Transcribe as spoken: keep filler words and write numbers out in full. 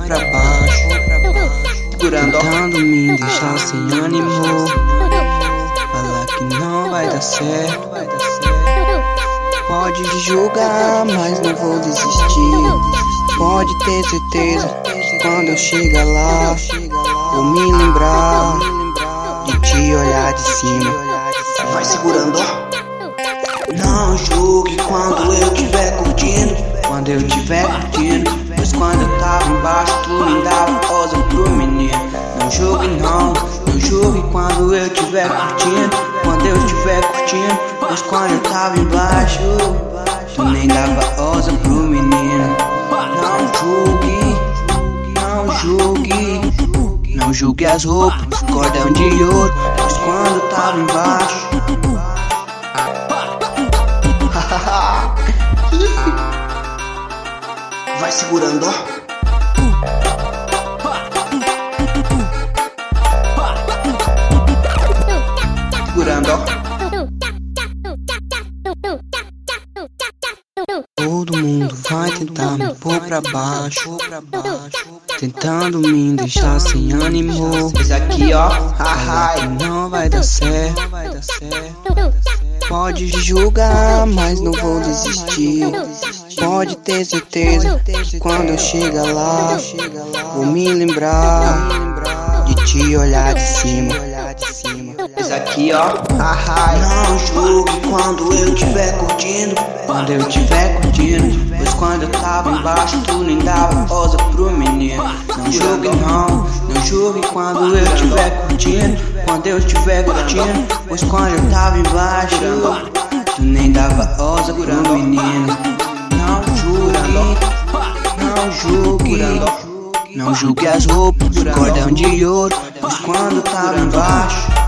pra baixo, tentando me deixar sem ânimo. Falar que não vai dar certo. Pode julgar, mas não vou desistir. Pode ter certeza, quando eu chegar lá, vou me lembrar de te olhar de cima. Vai segurando, ó. Não julgue quando eu tiver curtindo, quando eu tiver curtindo. Pois quando eu tava embaixo, tu nem dava rosa pro menino. Não julgue não, não julgue quando eu tiver curtindo, quando eu estiver curtindo. Pois quando eu tava embaixo, tu nem dava rosa pro menino. Não julgue, não julgue, não julgue as roupas, cordão de ouro. Pois quando eu tava embaixo, vai segurando, ó. Segurando, ó. Todo mundo vai tentar me pôr pra baixo, tentando me deixar sem ânimo. Esse aqui, ó, haha, não vai dar certo. Pode julgar, mas não vou desistir. Pode ter certeza, quando eu chegar lá, vou me lembrar de te olhar de cima. Esse aqui, ó, haha, não julgue quando eu tiver curtindo, quando eu tiver curtindo. Pois quando eu tava embaixo, tu nem dava rosa pro menino. Não julgue não, não julgue quando eu tiver curtindo, quando eu estiver curtindo. Pois quando eu tava embaixo, tu nem dava rosa pro menino. Não julgue, não julgue, não julgue as roupas, cordão de ouro. Pois quando eu tava embaixo,